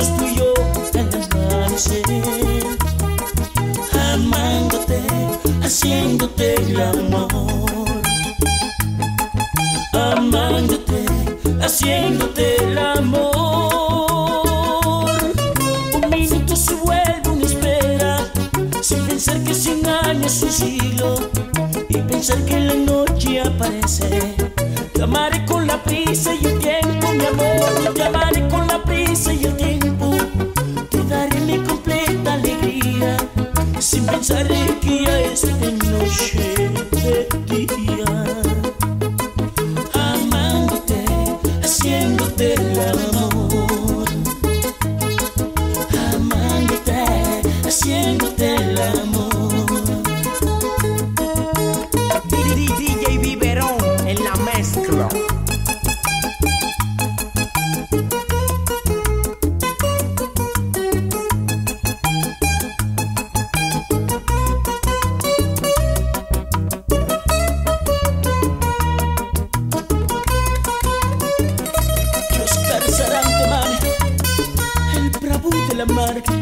juntos tú y yo hasta el amanecer, amándote, haciéndote el amor, amándote, haciéndote el amor. Un minuto se vuelve una espera, sin pensar que 100 años es un siglo, y pensar que la noche aparece. Te amaré con la prisa y el tiempo, mi amor, te amaré con la prisa y el tiempo. Te daré mi completa alegría, sin pensar en que ya es de noche, de día, amándote, haciéndote el amor, amándote, haciéndote el amor. DJ Biberón en la mezcla. Oscar Sarante, man, el bravo de la marca.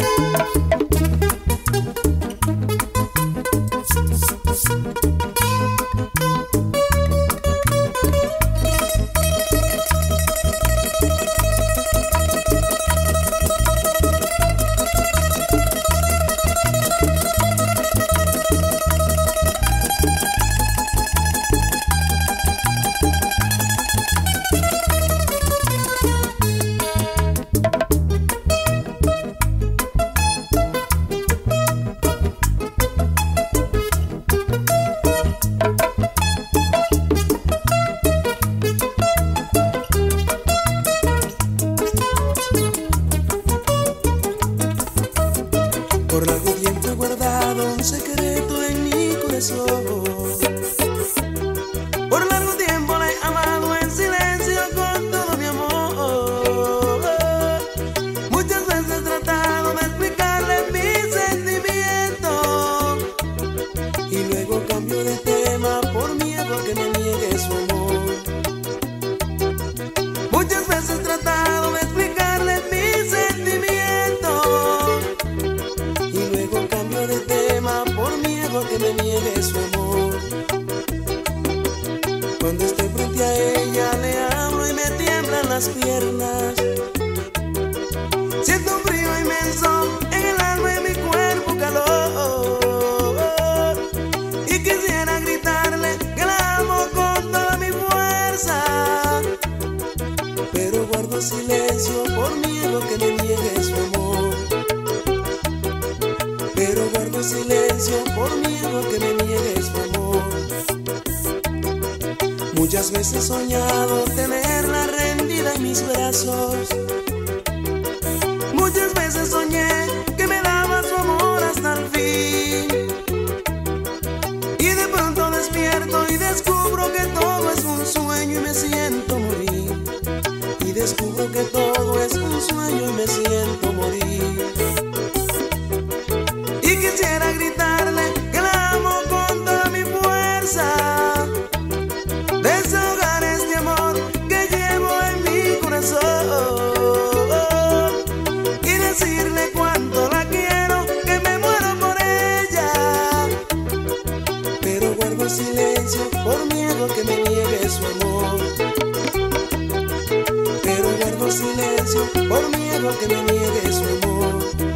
Por largo tiempo he guardado un secreto en mi corazón. Por largo tiempo la he amado en silencio con todo mi amor. Muchas veces he tratado de explicarle mis sentimientos, y luego cambio de tema por miedo a que me niegue su amor. Muchas veces he tratado de explicarle mis sentimientos, y luego cambio de tema por miedo a que me niegue su amor. Cuando estoy frente a ella le hablo y me tiemblan las piernas. Siento un frío inmenso en el alma y mi cuerpo calor, y quisiera gritarle que la amo con toda mi fuerza, pero guardo silencio por miedo que me niegue su amor. Pero guardo silencio por miedo que me niegue su amor. Muchas veces he soñado tenerla rendida en mis brazos. Muchas veces soñé que me daba su amor hasta el fin, y de pronto despierto y descubro que todo es un sueño y me siento morir. Y descubro que todo es un sueño y me siento morir. Y quisiera gritarle que la amo con toda mi fuerza, desahogar este amor que llevo en mi corazón, y decirle cuánto la quiero, que me muero por ella. Pero guardo silencio por miedo que me niegue su amor. Pero guardo silencio por miedo que me niegue su amor.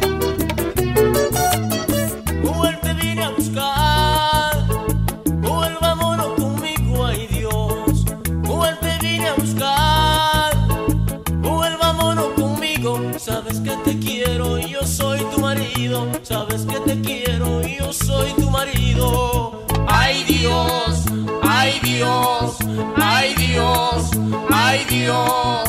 Te vine a buscar, vámonos conmigo, ay Dios. Te vine a buscar, vámonos conmigo. Sabes que te quiero y yo soy tu marido. Sabes que te quiero y yo soy tu marido. Ay Dios, ay Dios, ay Dios, ay Dios.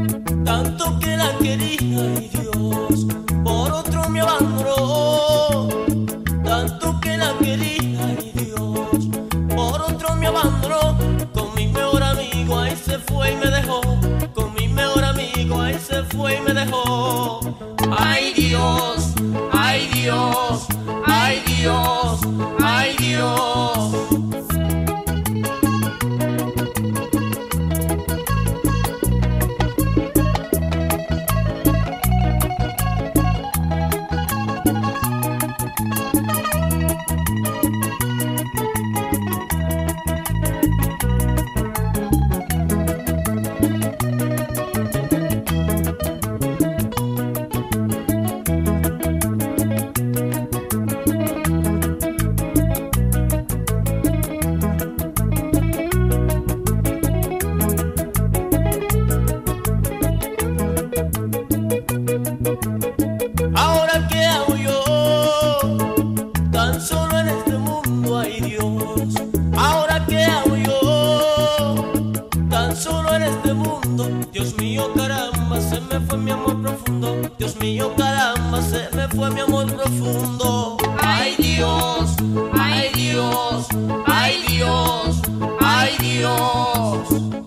Tanto que la quería, ay Dios, por otro me abandonó. ay Dios. Ahora qué hago yo, tan solo en este mundo, ay Dios. Ahora qué hago yo, tan solo en este mundo. Dios mío, caramba, se me fue mi amor profundo. Dios mío, caramba, se me fue mi amor profundo. Ay Dios, ay Dios, ay Dios, ay Dios.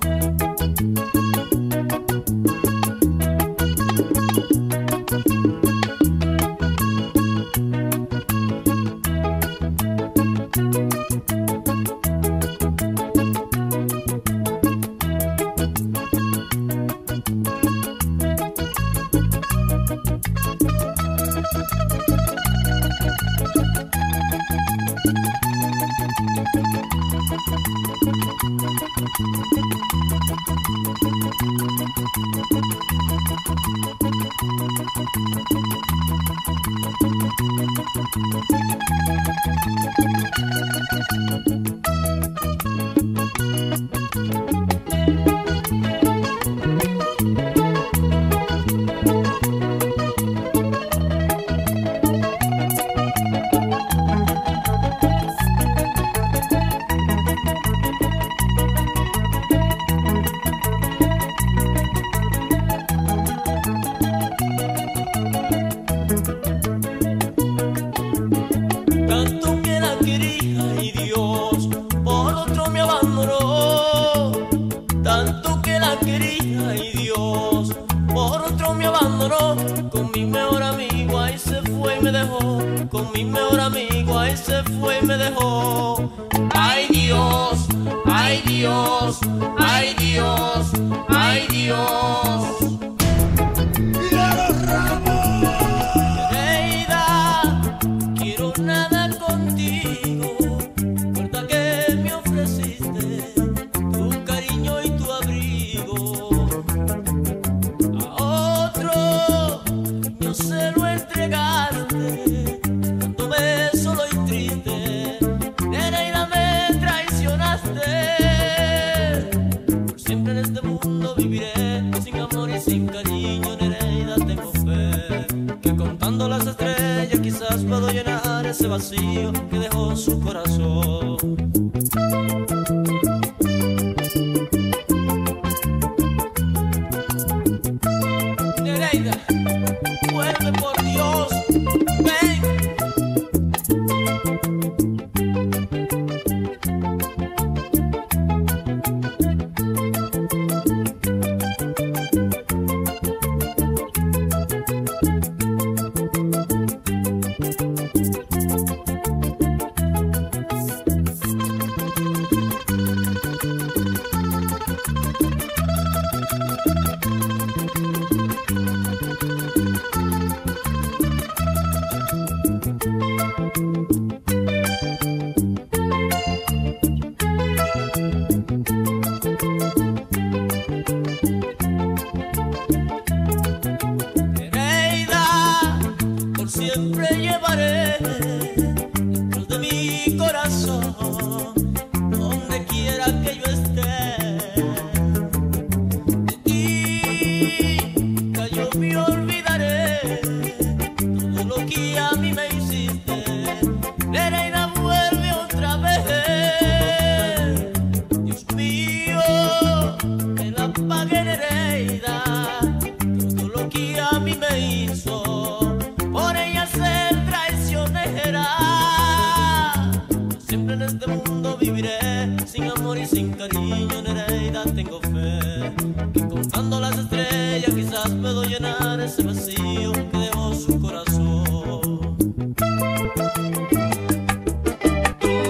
Tanto que la quería y Dios por otro me abandonó. Tanto que la quería y Dios por otro me abandonó. Con mi mejor amigo ahí se fue y me dejó. Con mi mejor amigo ahí se fue y me dejó. Ay Dios, ay Dios, ay Dios, ay Dios. Se lo entregaste, dejándome solo y triste. Nereida, me traicionaste. Por siempre en este mundo viviré, sin amor y sin cariño. Nereida, tengo fe que contando las estrellas quizás puedo llenar ese vacío que dejó su corazón. Nereida, vuelve por Dios, ven. Siempre llevaré dentro de mi corazón, donde quiera que yo esté. De ti nunca yo me olvidaré, todo lo que a mí me hiciste. Nereida, vuelve otra vez. Dios mío, que la pague Nereida, todo lo que a mí me hizo. Por ella ser traicionera, siempre en este mundo viviré, sin amor y sin cariño. Nereida, tengo fe que contando las estrellas quizás puedo llenar ese vacío que dejó su corazón.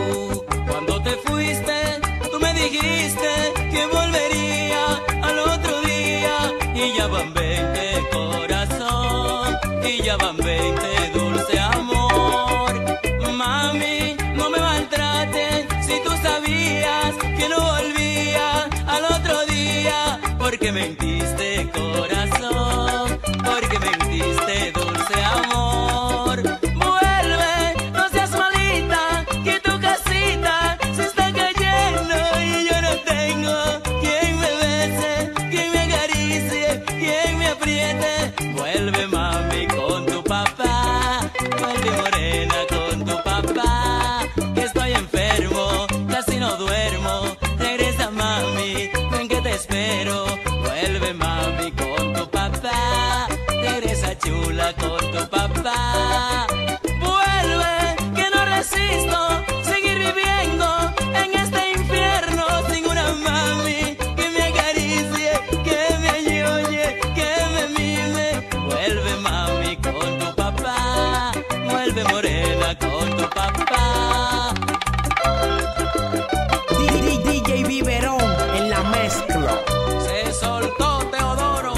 porque mentiste, corazón, porque mentiste, dulce amor. Vuelve, no seas malita, que tu casita se está cayendo y yo no tengo quien me bese, quien me acaricie, quien me apriete. Vuelve, mami, con tu papá, vuelve, morena, con tu papá, que estoy enfermo, casi no duermo. Regresa, mami, ven que te espero. Vuelve, mami, con tu papá, regresa, chula, con tu papá. Vuelve, que no resisto seguir viviendo en este infierno sin una mami que me acaricie, que me ayude, que me mime. Vuelve, mami, con tu papá, vuelve, morena, con tu papá. DJ Biberón en la mezcla. Se soltó Teodoro.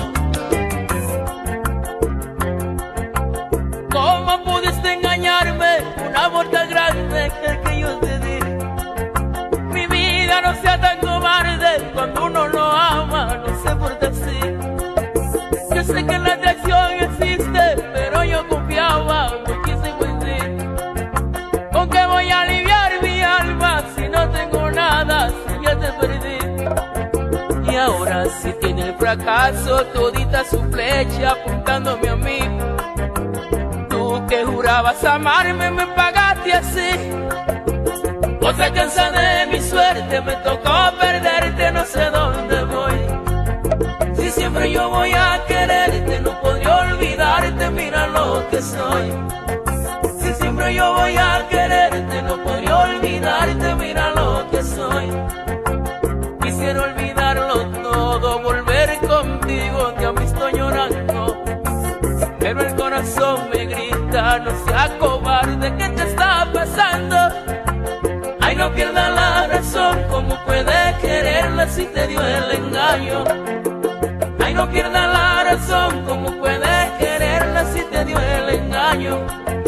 ¿Cómo pudiste engañarme? Un amor tan grande que yo te di. Mi vida, no sea tan cobarde. Cuando uno lo ama, no se porta así. Yo sé que la atracción existe, pero yo confiaba muchísimo en ti. ¿Con qué voy a aliviar mi alma si no tengo nada, si ya te perdí? Y ahora si tiene el fracaso todita su flecha apuntándome a mí. Tú que jurabas amarme me pagaste así. Otra cansada de mi suerte me tocó perderte, no sé dónde voy. Si siempre yo voy a quererte, no podría olvidarte, mira lo que soy. Si siempre yo voy a quererte, no podría olvidarte, mira lo que soy. Quisiera olvidarlo todo, volver contigo, que a mí estoy llorando. Pero el corazón me grita, no seas cobarde, ¿qué te está pasando? Ay, no pierdas la razón, ¿cómo puedes quererla si te dio el engaño? Ay, no pierdas la razón, ¿cómo puedes quererla si te dio el engaño?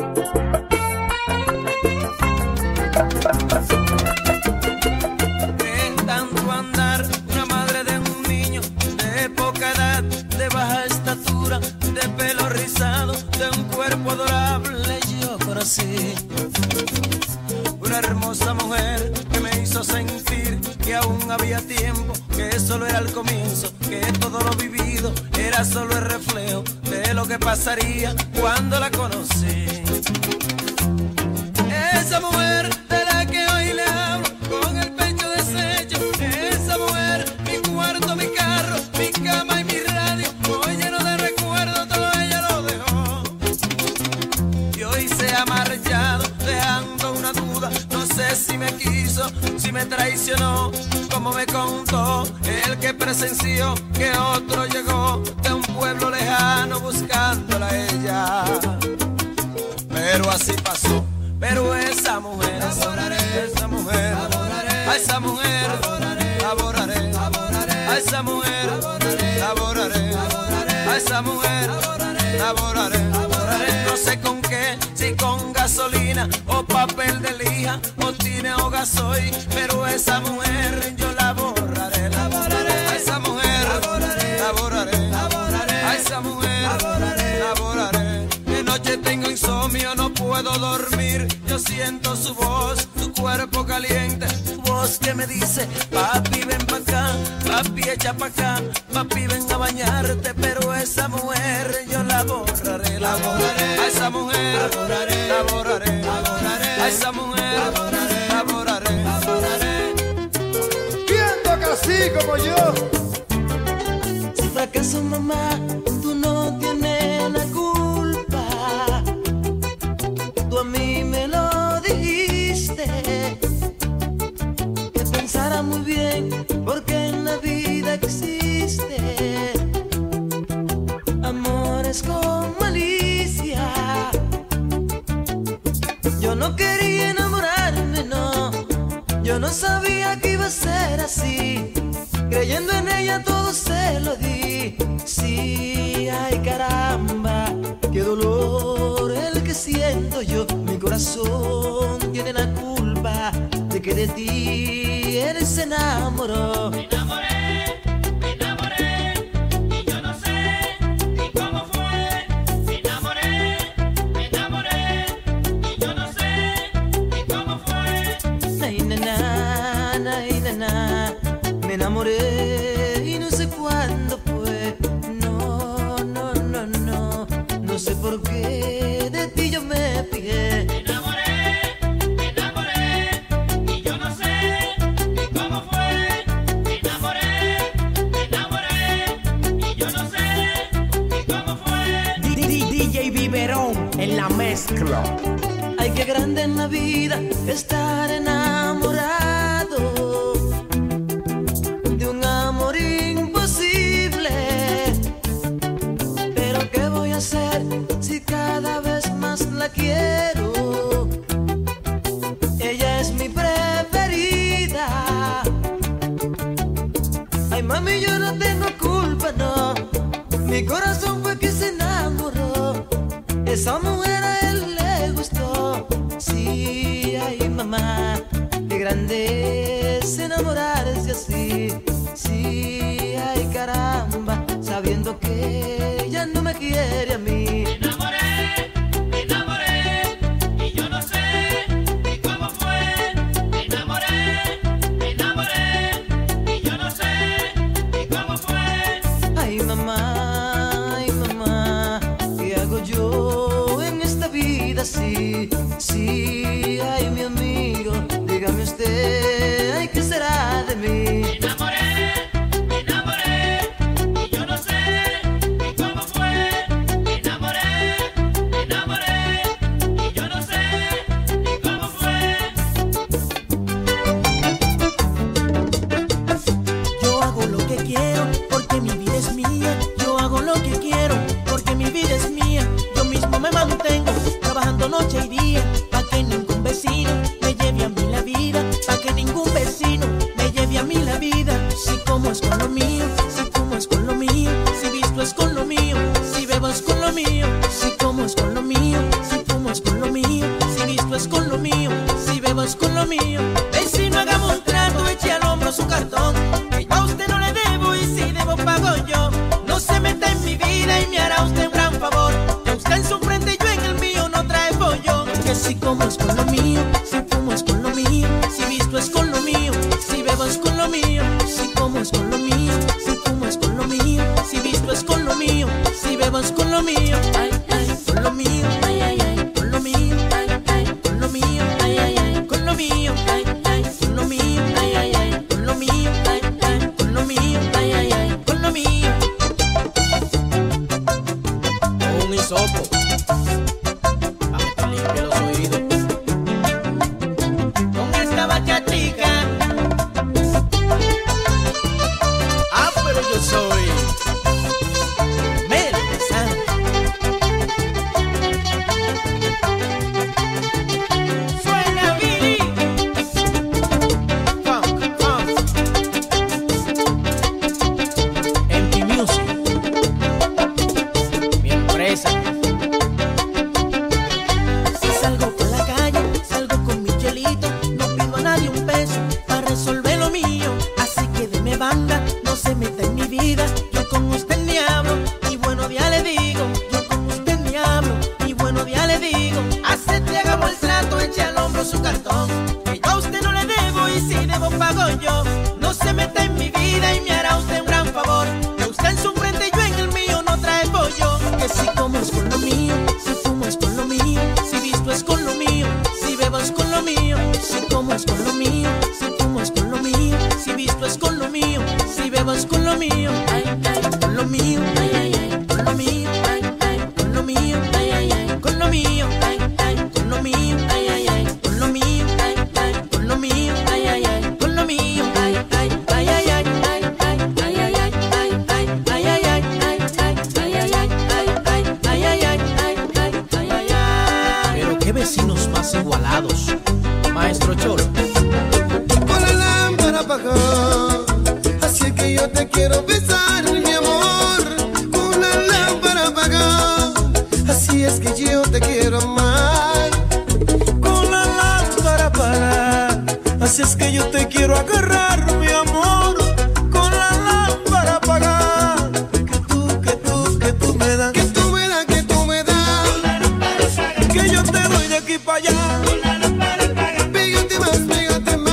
En tanto andar, una madre de un niño de poca edad, de baja estatura, de pelo rizado, de un cuerpo adorable, yo conocí una hermosa mujer que me hizo sentir que aún había tiempo, que solo era el comienzo, que todo lo vivido era solo el reflejo de lo que pasaría cuando la conocí. Esa mujer de la que hoy le hablo, con el pecho deshecho, esa mujer, mi cuarto, mi carro, mi cama y mi radio, hoy lleno de recuerdos, todo ella lo dejó. Y hoy se ha marchado, dejando una duda, no sé si me quiso, si me traicionó, como me contó el que presenció que otro llegó de un pueblo lejano buscándola a ella. Pero así pasó. Pero esa mujer, esa mujer, a esa mujer, laboraré, a esa mujer, laboraré, a esa mujer, laboraré, no sé con qué, si con gasolina o papel de lija o tine o gasoil, pero esa mujer yo la borraré, a esa mujer, laboraré, a esa mujer, laboraré. De noche tengo insomnio, no puedo dormir, yo siento su voz, su cuerpo caliente, su voz que me dice, papi ven pa' acá, papi echa pa' acá, papi ven a bañarte, pero esa mujer yo la borraré, a esa mujer, la borraré, a esa mujer, la borraré. ¿Quién toca así como yo? Si fracaso mamá, tú no tienes la culpa, tú a mí me lo dijiste, que pensara muy bien, porque en la vida existe amores con malicia. Yo no quería enamorarme, no, yo no sabía que iba a ser así, creyendo en ella todo se lo di. Sí, ay caramba, qué dolor el que siento yo, mi corazón tiene la culpa de que de ti él se enamoró. Me enamoré, Ay, nana, me enamoré y no sé cuándo fue. No sé por qué de ti yo me fijé. Me enamoré, y yo no sé ni cómo fue. Me enamoré, y yo no sé ni cómo fue. DJ Biberón en la mezcla. Ay, qué grande en la vida estar enamorado de un amor imposible. Pero ¿qué voy a hacer si cada vez más la quiero? Ella es mi preferida. Ay, mami, yo no tengo culpa, no. Mi corazón fue que se enamoró. Esa mujer a él le gustó. Sí, ay, mamá, qué grande es enamorarse así. Sí, ay, caramba, sabiendo que ella no me quiere a mí. Me enamoré, y yo no sé ni cómo fue. Me enamoré, y yo no sé ni cómo fue. Ay, mamá, ¿qué hago yo en esta vida? Sí, ay, mi amigo, dígame usted, ay, ¿qué será de mí? Me enamoré, y yo no sé ni cómo fue. Me enamoré, y yo no sé ni cómo fue. Yo hago lo que quiero porque mi vida es mía. Yo hago lo que quiero porque mi vida es mía. Yo mismo me mantengo trabajando noche y día pa' que ningún vecino me lleve a mí la vida. Pa' que ningún vecino me lleve a mí la vida. Si como es con lo mío, si fumo es con lo mío, si visto es con lo mío, si bebo es con lo mío. Si como es con lo mío, si fumo es con lo mío, si visto es con lo mío, si bebo es con lo mío. Vecino, hagamos un trato, eche al hombro su cartón, que yo a usted no le debo y si debo pago yo. No se meta en mi vida y me hará usted un gran favor, que usted en su frente y yo en el mío no trae pollo. Que si como es con lo mío, si fumo es con lo mío, si visto es con lo mío, si bebo es con lo mío. Si como es con lo mío, si fumo es con lo mío, si visto es con lo mío, si bebo es con lo mío. Ay, ay, con lo mío, ay, ay, ay, con lo mío, ay, ay, con lo mío, ay, ay, ay, con lo mío, ay, ay, con lo mío, ay, ay, ay, con lo mío, ay, ay, con lo mío, ay, ay, ay, con lo mío. Un hisopo pa' que te limpie los oídos. Con esta bachatica, Pero yo soy Mel de San. Suena Billy. Funk. MP Music, mi empresa. Si salgo por la calle, salgo con mi chelito. No pido a nadie un peso para resolver lo mío. Así que deme banda, no se meta en mi vida. Yo con usted ni hablo, y bueno día le digo. Yo con usted ni hablo, y bueno día le digo. Acepte, hagamos el trato, eche al hombro su cartón, que yo a usted no le debo y si debo pago yo. No se meta en mi vida y me hará usted un gran favor, que usted en su frente y yo en el mío no trae pollo. Que si como es con lo mío, si fumo es con lo mío, si visto es con lo mío, si bebo es con lo mío. Si como es con lo mío, si fumo es con lo mío, si visto es con lo mío, si bebo es con lo mío. Ay, ay, con lo mío, ay, ay, ay, con lo mío, ay, ay, con lo mío, ay, ay, ay, con lo mío, ay, ay, con lo mío, ay, ay, ay, con lo mío, ay, ay, con lo mío, ay, ay, ay, con lo mío, ay, ay, ay, ay, ay, ay, ay, ay, ay, ay, ay, ay, ay, ay, ay, ay, ay, ay, ay. Pero qué vecinos más igualados, maestro Cholo. Con la lámpara apagada, así es que yo te quiero besar, mi amor. Con la lámpara apagada, así es que yo te quiero amar. Con la lámpara apagada, así es que yo te quiero agarrar, mi amor. Con la lámpara apagada, que tú me das, que tú me das, que tú me das, que yo te doy de aquí para allá. Pégate más, pégate más.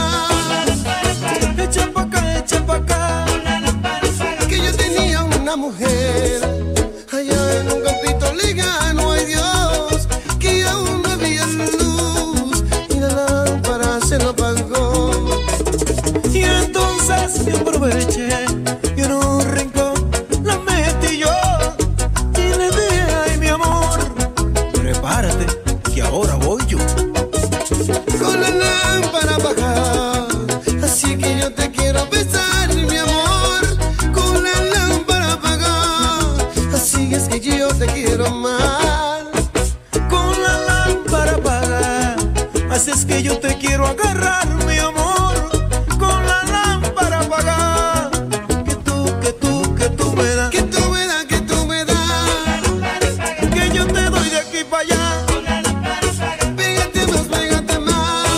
mujer allá en un campito lejano. Ay Dios, que aún no había luz y la lámpara se lo apagó. Y entonces me aproveché y en un rincón la metí yo y le dije: ay mi amor, prepárate que ahora voy yo. Con la lámpara apagada, así que yo te quiero besar, mi amor. Con la lámpara apagada, así es que yo te quiero amar. Con la lámpara apagada, así es que yo te quiero agarrar, mi amor. Con la lámpara apagada, que tú me das, Que tú me das, que tú me das. que yo te doy de aquí para allá. Pégate más, pégate más.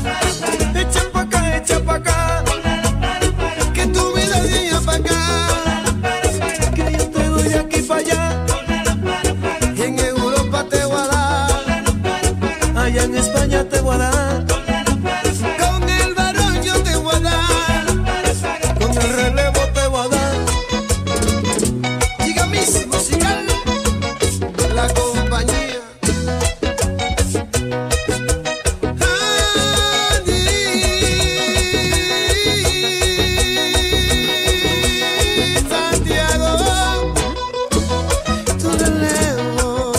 Echa pa' acá, Que tú me das de allá para acá. que yo te doy de aquí para allá. Y en Europa te voy a dar, Allá en España te voy a dar, con el varón yo te voy a dar. con el relevo te voy a dar. Diga Miss Musical, la compañía. Santiago, tu relevo.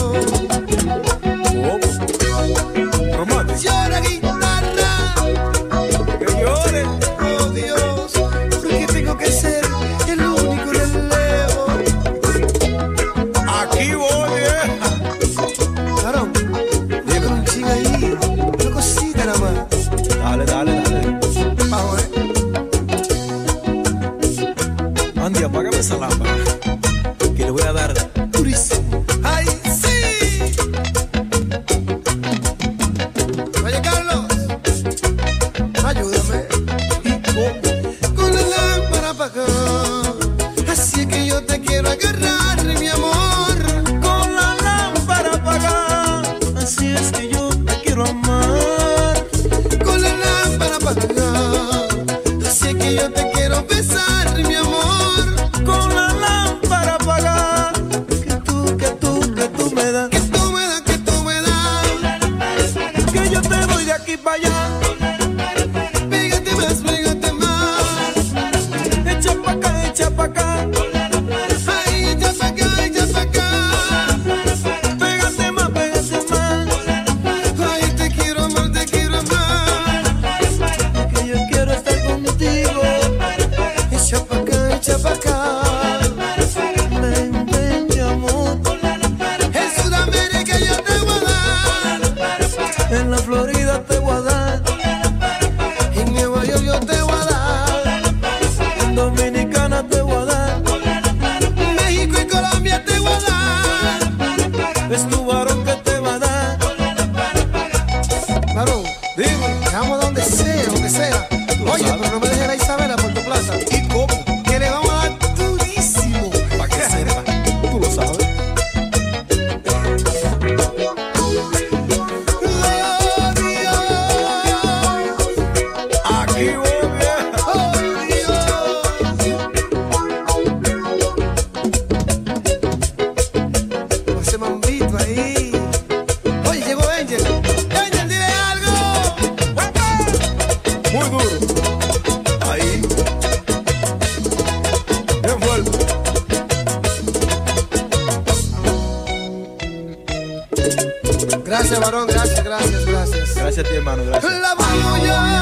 Romántico, Llora guitarra, que llore. oh Dios, porque tengo que ser el único relevo. Aquí voy, vieja. Varón, dime un ching ahí, una cosita nada más. Dale. Vamos, Andy, apágame esa lámpara, que le voy a dar durísimo. ¡ay, sí! Oye, Carlos, ayúdame. Con la lámpara apagada, así es que yo te quiero agarrar, mi amor. Con la lámpara apagada, así es que yo te quiero amar. Con la lámpara apagada, así es que yo te quiero besar, mi amor. Con la lámpara apagada, que tú me das, Que tú me das, que tú me das. que yo te doy de aquí para allá. Pégate más, pégate más. Echa pa' acá, Ay, echa pa' acá, echa pa' acá. pégate más. Ay, te quiero amar, Que yo quiero estar contigo. echa pa' acá, echa pa' acá. Ven, mi amor. En Sudamérica yo te voy a dar, En la Florida te voy a dar, en Nueva York yo te voy a dar, en Dominicana te voy a dar. México y Colombia te voy a dar. Es tu varón que te va a dar. Varón, Dime, vamos donde sea. Oye, sabes. pero no me dejes a Isabela por tu plaza. ¿y cómo? Que le vamos a dar durísimo. Para que sepa, tú lo sabes. Oh, Dios. Aquí voy, vieja. Oh, Dios. Ese mambito ahí. Oye, llegó Angel. Angel, dile algo. Muy duro. Ahí. Bien fuerte. Gracias, varón. Gracias. Gracias a ti, hermano. Gracias. La vamos ya.